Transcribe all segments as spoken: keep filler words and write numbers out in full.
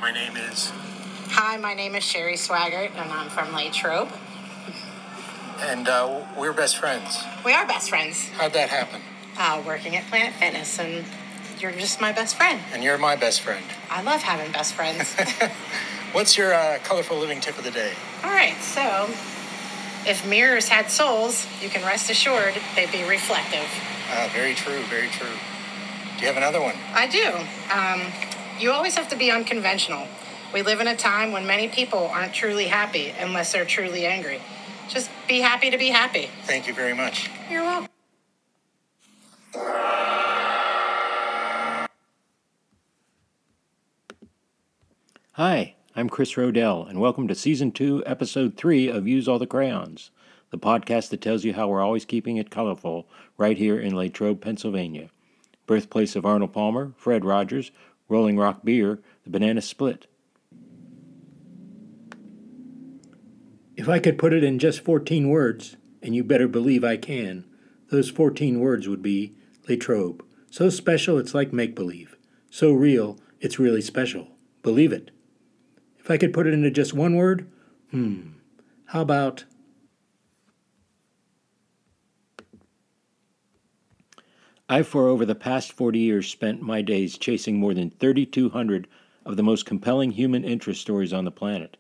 My name is... Hi, my name is Sherry Swaggart, and I'm from Latrobe. And uh, we're best friends. We are best friends. How'd that happen? Uh, working at Planet Fitness, and you're just my best friend. And you're my best friend. I love having best friends. What's your uh, colorful living tip of the day? All right, so if mirrors had souls, you can rest assured they'd be reflective. Uh, very true, very true. Do you have another one? I do. Um, you always have to be unconventional. We live in a time when many people aren't truly happy unless they're truly angry. Just be happy to be happy. Thank you very much. You're welcome. Hi, I'm Chris Rodell, and welcome to Season two, Episode three of Use All the Crayons, the podcast that tells you how we're always keeping it colorful right here in Latrobe, Pennsylvania, birthplace of Arnold Palmer, Fred Rogers, Rolling Rock Beer, the Banana Split. If I could put it in just fourteen words, and you better believe I can, those fourteen words would be Latrobe. So special it's like make-believe. So real, it's really special. Believe it. If I could put it into just one word, hmm, how about... I've for over the past forty years spent my days chasing more than thirty-two hundred of the most compelling human interest stories on the planet.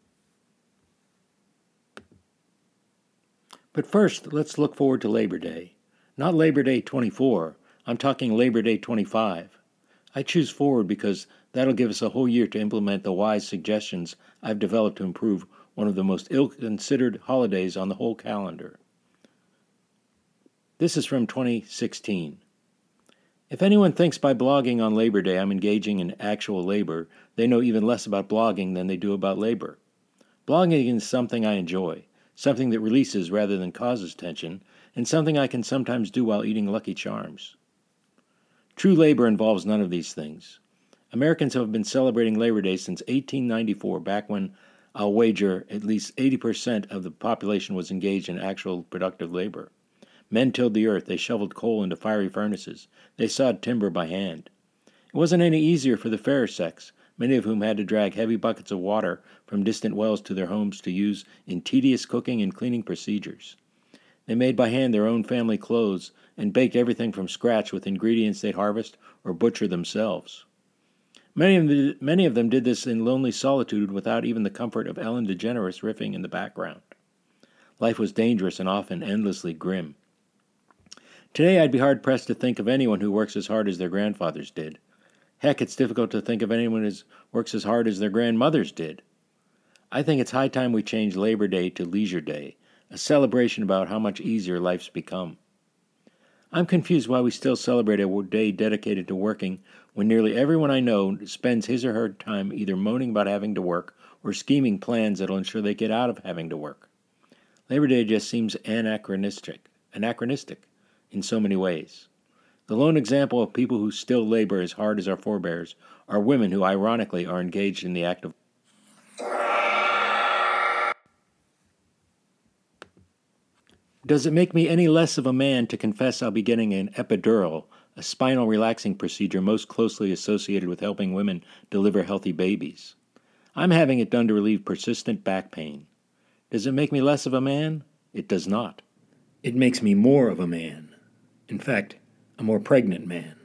But first, let's look forward to Labor Day. Not Labor Day twenty-four, I'm talking Labor Day twenty-five. I choose forward because that'll give us a whole year to implement the wise suggestions I've developed to improve one of the most ill-considered holidays on the whole calendar. This is from twenty sixteen. If anyone thinks by blogging on Labor Day I'm engaging in actual labor, they know even less about blogging than they do about labor. Blogging is something I enjoy, something that releases rather than causes tension, and something I can sometimes do while eating Lucky Charms. True labor involves none of these things. Americans have been celebrating Labor Day since eighteen ninety-four, back when I'll wager at least eighty percent of the population was engaged in actual productive labor. Men tilled the earth, they shoveled coal into fiery furnaces, they sawed timber by hand. It wasn't any easier for the fairer sex, many of whom had to drag heavy buckets of water from distant wells to their homes to use in tedious cooking and cleaning procedures. They made by hand their own family clothes and baked everything from scratch with ingredients they'd harvest or butcher themselves. Many of, them, many of them did this in lonely solitude without even the comfort of Ellen DeGeneres riffing in the background. Life was dangerous and often endlessly grim. Today I'd be hard-pressed to think of anyone who works as hard as their grandfathers did. Heck, it's difficult to think of anyone who works as hard as their grandmothers did. I think it's high time we change Labor Day to Leisure Day, a celebration about how much easier life's become. I'm confused why we still celebrate a day dedicated to working when nearly everyone I know spends his or her time either moaning about having to work or scheming plans that'll ensure they get out of having to work. Labor Day just seems anachronistic, anachronistic in so many ways. The lone example of people who still labor as hard as our forebears are women who ironically are engaged in the act of Does it make me any less of a man to confess I'll be getting an epidural, a spinal relaxing procedure most closely associated with helping women deliver healthy babies? I'm having it done to relieve persistent back pain. Does it make me less of a man? It does not. It makes me more of a man. In fact, a more pregnant man.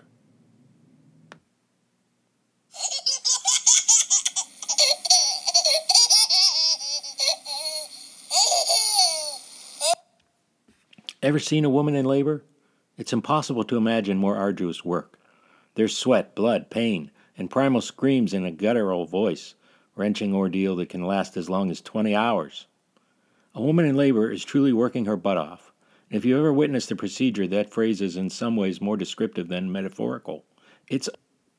Ever seen a woman in labor? It's impossible to imagine more arduous work. There's sweat, blood, pain, and primal screams in a guttural voice, wrenching ordeal that can last as long as twenty hours. A woman in labor is truly working her butt off. And if you ever witnessed the procedure, that phrase is in some ways more descriptive than metaphorical. It's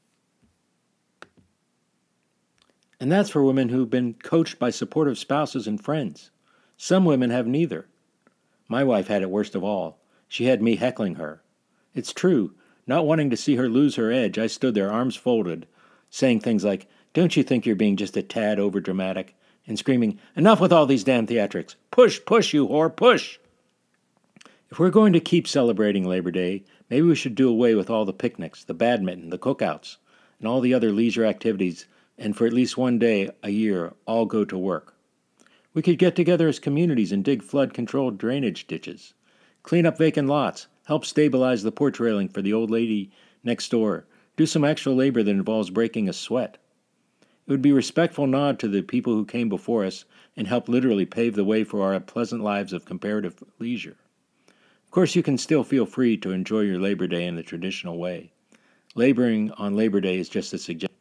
And that's for women who've been coached by supportive spouses and friends. Some women have neither. My wife had it worst of all. She had me heckling her. It's true. Not wanting to see her lose her edge, I stood there, arms folded, saying things like, "Don't you think you're being just a tad overdramatic?" and screaming, "Enough with all these damn theatrics! Push, push, you whore, push!" If we're going to keep celebrating Labor Day, maybe we should do away with all the picnics, the badminton, the cookouts, and all the other leisure activities and for at least one day a year all go to work. We could get together as communities and dig flood-controlled drainage ditches, clean up vacant lots, help stabilize the porch railing for the old lady next door, do some actual labor that involves breaking a sweat. It would be a respectful nod to the people who came before us and helped literally pave the way for our pleasant lives of comparative leisure. Of course, you can still feel free to enjoy your Labor Day in the traditional way. Laboring on Labor Day is just a suggestion.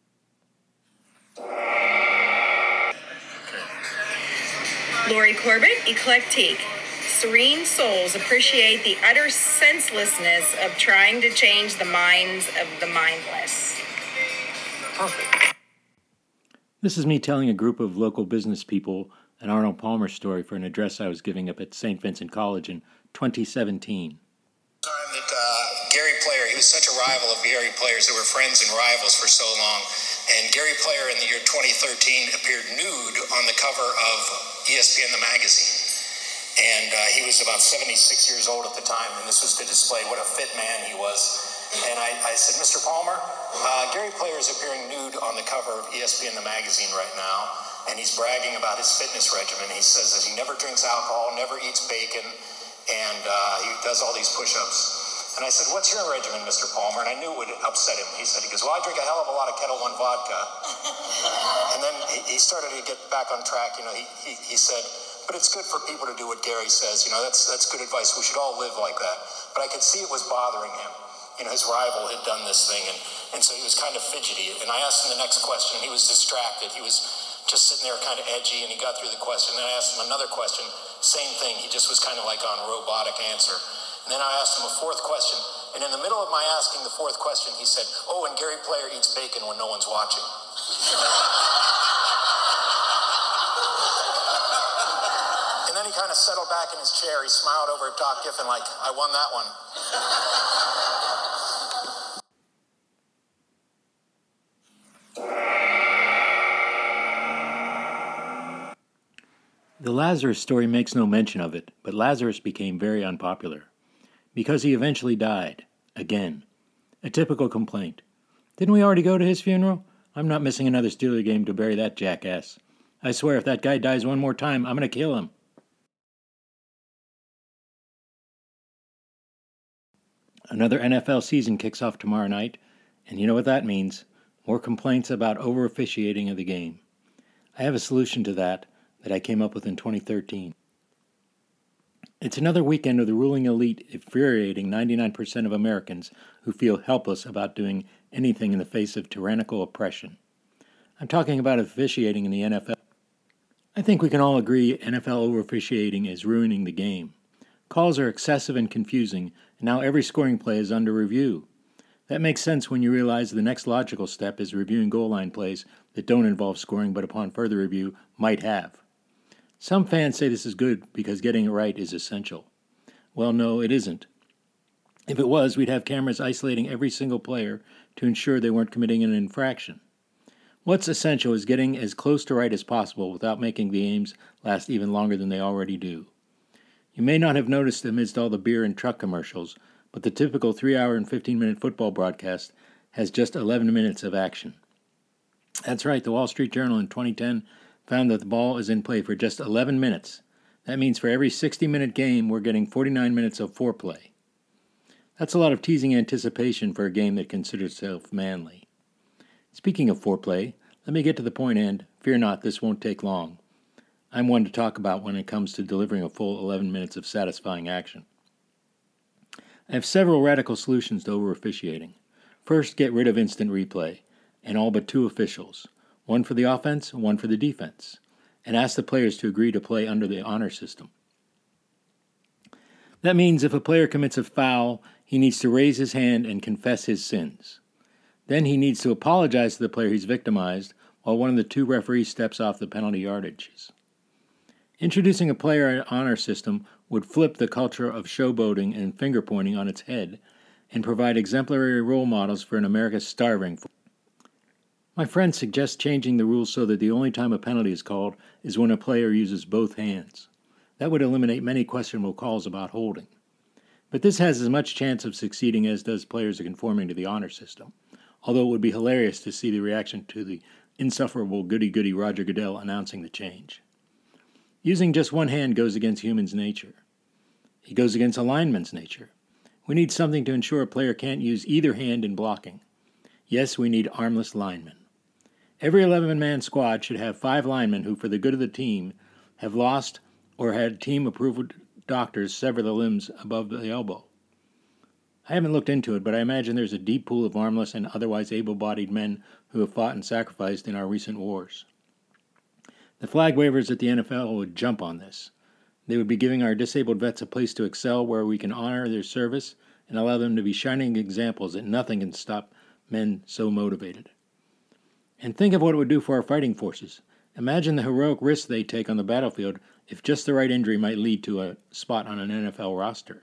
Lori Corbett, Eclectique. Serene souls appreciate the utter senselessness of trying to change the minds of the mindless. Perfect. This is me telling a group of local business people an Arnold Palmer story for an address I was giving up at Saint Vincent College in twenty seventeen. Time that uh, Gary Player, he was such a rival of Gary Player's. They were friends and rivals for so long. And Gary Player in the year twenty thirteen appeared nude on the cover of E S P N the magazine. And uh, he was about seventy-six years old at the time, and this was to display what a fit man he was. And I, I said, Mister Palmer, uh, Gary Player is appearing nude on the cover of E S P N the magazine right now, and he's bragging about his fitness regimen. He says that he never drinks alcohol, never eats bacon, and uh, he does all these push-ups. And I said, what's your regimen, Mister Palmer? And I knew it would upset him. He said, he goes, well, I drink a hell of a lot of Kettle One vodka. And then he, he started to get back on track. You know, he, he, he said, but it's good for people to do what Gary says. You know, that's that's good advice. We should all live like that. But I could see it was bothering him. You know, his rival had done this thing, and, and so he was kind of fidgety. And I asked him the next question, and he was distracted. He was just sitting there kind of edgy, and he got through the question. Then I asked him another question, same thing. He just was kind of like on robotic answer. And then I asked him a fourth question, and in the middle of my asking the fourth question, he said, oh, and Gary Player eats bacon when no one's watching. And then he kind of settled back in his chair. He smiled over at Doc Giffen like, I won that one. The Lazarus story makes no mention of it, but Lazarus became very unpopular because he eventually died. Again. A typical complaint. Didn't we already go to his funeral? I'm not missing another Steeler game to bury that jackass. I swear if that guy dies one more time, I'm going to kill him. Another N F L season kicks off tomorrow night, and you know what that means. More complaints about over-officiating of the game. I have a solution to that that I came up with in twenty thirteen. It's another weekend of the ruling elite infuriating ninety-nine percent of Americans who feel helpless about doing anything in the face of tyrannical oppression. I'm talking about officiating in the N F L. I think we can all agree N F L over-officiating is ruining the game. Calls are excessive and confusing, and now every scoring play is under review. That makes sense when you realize the next logical step is reviewing goal line plays that don't involve scoring but upon further review might have. Some fans say this is good because getting it right is essential. Well, no, it isn't. If it was, we'd have cameras isolating every single player to ensure they weren't committing an infraction. What's essential is getting as close to right as possible without making the games last even longer than they already do. You may not have noticed amidst all the beer and truck commercials, but the typical three hour and fifteen minute football broadcast has just eleven minutes of action. That's right, the Wall Street Journal in twenty ten found that the ball is in play for just eleven minutes. That means for every sixty minute game, we're getting forty-nine minutes of foreplay. That's a lot of teasing anticipation for a game that considers itself manly. Speaking of foreplay, let me get to the point and, fear not, this won't take long. I'm one to talk about when it comes to delivering a full eleven minutes of satisfying action. I have several radical solutions to over-officiating. First, get rid of instant replay, and all but two officials, one for the offense and one for the defense, and ask the players to agree to play under the honor system. That means if a player commits a foul, he needs to raise his hand and confess his sins. Then he needs to apologize to the player he's victimized while one of the two referees steps off the penalty yardages. Introducing a player honor system would flip the culture of showboating and finger-pointing on its head and provide exemplary role models for an America starving for. My friend suggests changing the rules so that the only time a penalty is called is when a player uses both hands. That would eliminate many questionable calls about holding. But this has as much chance of succeeding as does players conforming to the honor system, although it would be hilarious to see the reaction to the insufferable goody-goody Roger Goodell announcing the change. Using just one hand goes against human's nature. It goes against a lineman's nature. We need something to ensure a player can't use either hand in blocking. Yes, we need armless linemen. Every eleven-man squad should have five linemen who, for the good of the team, have lost or had team-approved doctors sever the limbs above the elbow. I haven't looked into it, but I imagine there's a deep pool of armless and otherwise able-bodied men who have fought and sacrificed in our recent wars. The flag wavers at the N F L would jump on this. They would be giving our disabled vets a place to excel where we can honor their service and allow them to be shining examples that nothing can stop men so motivated. And think of what it would do for our fighting forces. Imagine the heroic risks they take on the battlefield if just the right injury might lead to a spot on an N F L roster.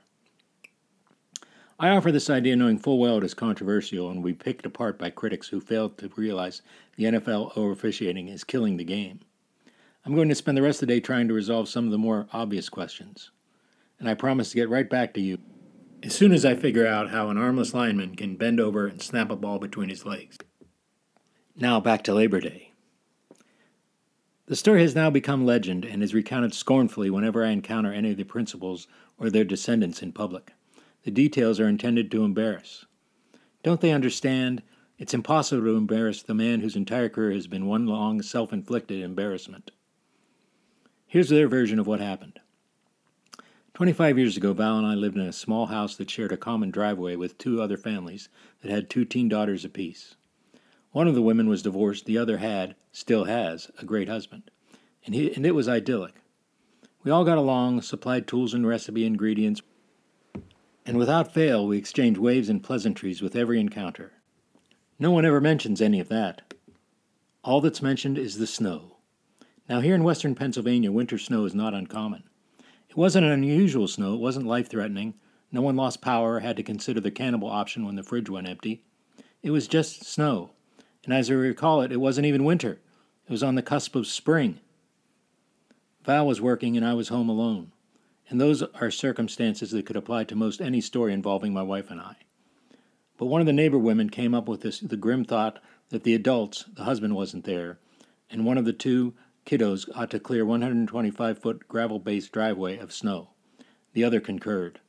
I offer this idea knowing full well it is controversial and will be picked apart by critics who fail to realize the N F L over-officiating is killing the game. I'm going to spend the rest of the day trying to resolve some of the more obvious questions, and I promise to get right back to you as soon as I figure out how an armless lineman can bend over and snap a ball between his legs. Now back to Labor Day. The story has now become legend and is recounted scornfully whenever I encounter any of the principals or their descendants in public. The details are intended to embarrass. Don't they understand? It's impossible to embarrass the man whose entire career has been one long self-inflicted embarrassment. Here's their version of what happened. Twenty-five years ago, Val and I lived in a small house that shared a common driveway with two other families that had two teen daughters apiece. One of the women was divorced, the other had, still has, a great husband, and, he, and it was idyllic. We all got along, supplied tools and recipe ingredients, and without fail we exchanged waves and pleasantries with every encounter. No one ever mentions any of that. All that's mentioned is the snow. Now here in western Pennsylvania, winter snow is not uncommon. It wasn't an unusual snow, it wasn't life-threatening, no one lost power or had to consider the cannibal option when the fridge went empty. It was just snow, and as I recall it, it wasn't even winter. It was on the cusp of spring. Val was working and I was home alone, and those are circumstances that could apply to most any story involving my wife and I. But one of the neighbor women came up with this, the grim thought that the adults, the husband wasn't there, and one of the two kiddos ought to clear one hundred twenty-five foot gravel-based driveway of snow. The other concurred.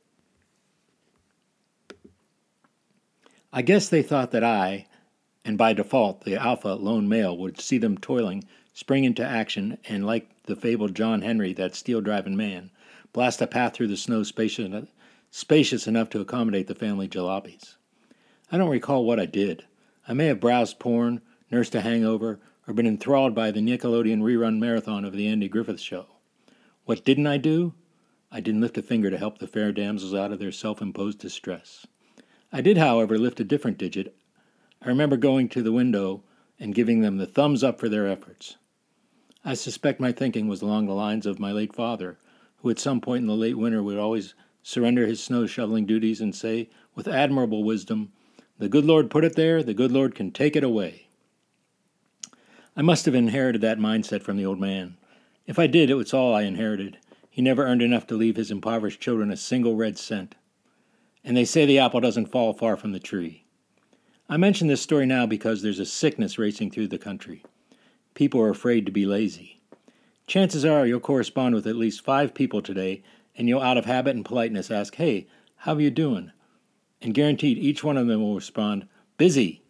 I guess they thought that I, and by default the alpha lone male, would see them toiling, spring into action, and like the fabled John Henry, that steel-driving man, blast a path through the snow spacious, spacious enough to accommodate the family jalopies. I don't recall what I did. I may have browsed porn, nursed a hangover, or been enthralled by the Nickelodeon rerun marathon of the Andy Griffith Show. What didn't I do? I didn't lift a finger to help the fair damsels out of their self-imposed distress. I did, however, lift a different digit. I remember going to the window and giving them the thumbs up for their efforts. I suspect my thinking was along the lines of my late father, who at some point in the late winter would always surrender his snow-shoveling duties and say, with admirable wisdom, "The good Lord put it there, the good Lord can take it away." I must have inherited that mindset from the old man. If I did, it was all I inherited. He never earned enough to leave his impoverished children a single red cent. And they say the apple doesn't fall far from the tree. I mention this story now because there's a sickness racing through the country. People are afraid to be lazy. Chances are you'll correspond with at least five people today, and you'll out of habit and politeness ask, "Hey, how are you doing?" And guaranteed each one of them will respond, "Busy."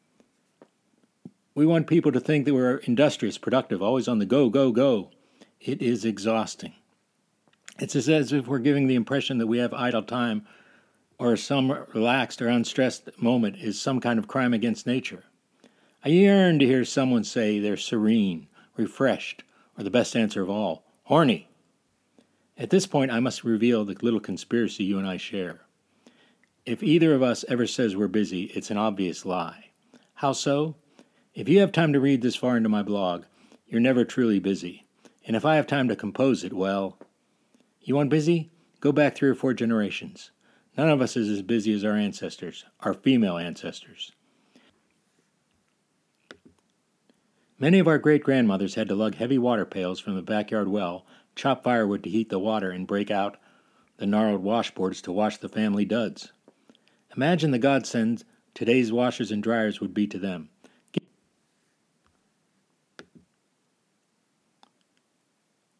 We want people to think that we're industrious, productive, always on the go, go, go. It is exhausting. It's as if we're giving the impression that we have idle time or some relaxed or unstressed moment is some kind of crime against nature. I yearn to hear someone say they're serene, refreshed, or the best answer of all, horny. At this point, I must reveal the little conspiracy you and I share. If either of us ever says we're busy, it's an obvious lie. How so? If you have time to read this far into my blog, you're never truly busy. And if I have time to compose it, well, you want busy? Go back three or four generations. None of us is as busy as our ancestors, our female ancestors. Many of our great-grandmothers had to lug heavy water pails from the backyard well, chop firewood to heat the water, and break out the gnarled washboards to wash the family duds. Imagine the godsend today's washers and dryers would be to them.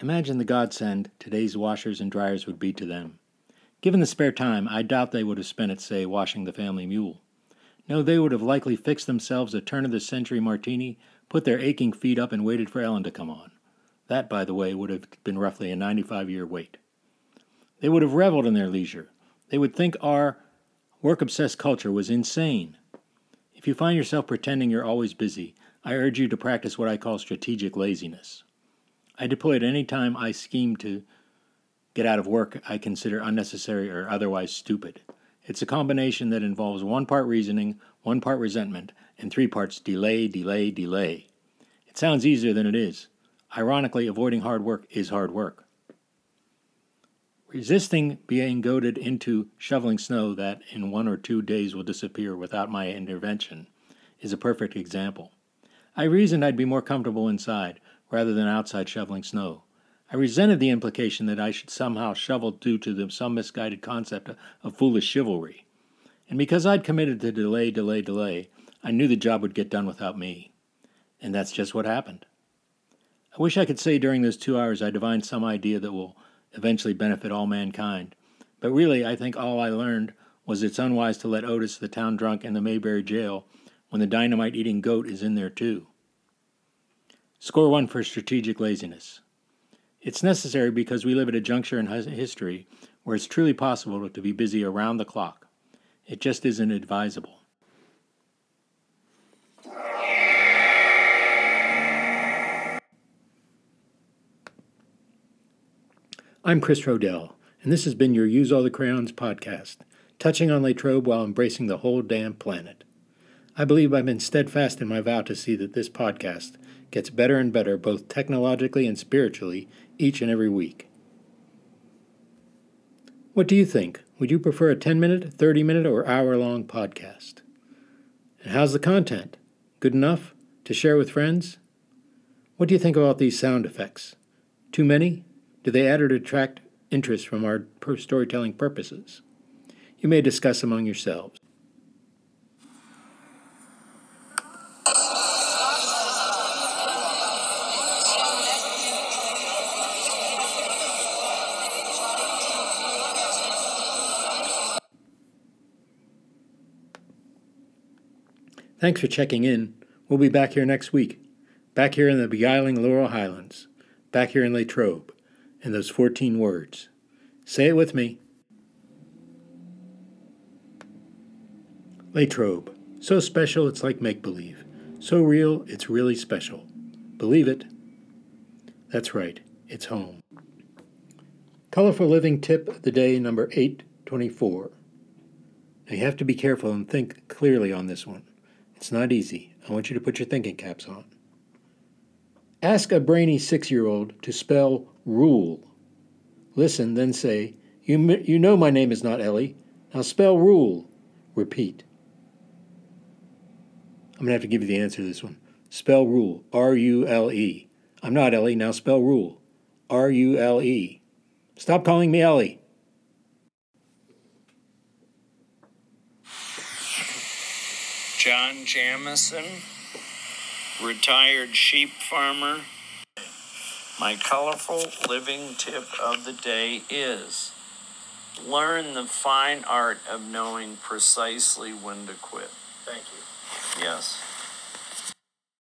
Imagine the godsend today's washers and dryers would be to them. Given the spare time, I doubt they would have spent it, say, washing the family mule. No, they would have likely fixed themselves a turn-of-the-century martini, put their aching feet up, and waited for Ellen to come on. That, by the way, would have been roughly a ninety-five-year wait. They would have reveled in their leisure. They would think our work-obsessed culture was insane. If you find yourself pretending you're always busy, I urge you to practice what I call strategic laziness. I deploy it any time I scheme to get out of work I consider unnecessary or otherwise stupid. It's a combination that involves one part reasoning, one part resentment, and three parts delay, delay, delay. It sounds easier than it is. Ironically, avoiding hard work is hard work. Resisting being goaded into shoveling snow that in one or two days will disappear without my intervention is a perfect example. I reasoned I'd be more comfortable inside rather than outside shoveling snow. I resented the implication that I should somehow shovel due to the, some misguided concept of, of foolish chivalry. And because I'd committed to delay, delay, delay, I knew the job would get done without me. And that's just what happened. I wish I could say during those two hours I divined some idea that will eventually benefit all mankind. But really, I think all I learned was it's unwise to let Otis, the town drunk, in the Mayberry jail when the dynamite-eating goat is in there too. Score one for strategic laziness. It's necessary because we live at a juncture in history where it's truly possible to be busy around the clock. It just isn't advisable. I'm Chris Rodell, and this has been your Use All the Crayons podcast, touching on Latrobe while embracing the whole damn planet. I believe I've been steadfast in my vow to see that this podcast gets better and better both technologically and spiritually each and every week. What do you think? Would you prefer a ten-minute, thirty-minute, or hour-long podcast? And how's the content? Good enough to share with friends? What do you think about these sound effects? Too many? Do they add or detract interest from our storytelling purposes? You may discuss among yourselves. Thanks for checking in. We'll be back here next week. Back here in the beguiling Laurel Highlands. Back here in Latrobe. And those fourteen words. Say it with me. Latrobe. So special it's like make-believe. So real it's really special. Believe it. That's right. It's home. Colorful Living tip of the day number eight twenty-four. Now you have to be careful and think clearly on this one. It's not easy. I want you to put your thinking caps on. Ask a brainy six-year-old to spell rule. Listen, then say, you, you know my name is not Ellie. Now spell rule. Repeat. I'm going to have to give you the answer to this one. Spell rule. R U L E. I'm not Ellie. Now spell rule. R U L E. Stop calling me Ellie. John Jamison, retired sheep farmer. My colorful living tip of the day is learn the fine art of knowing precisely when to quit. Thank you. Yes.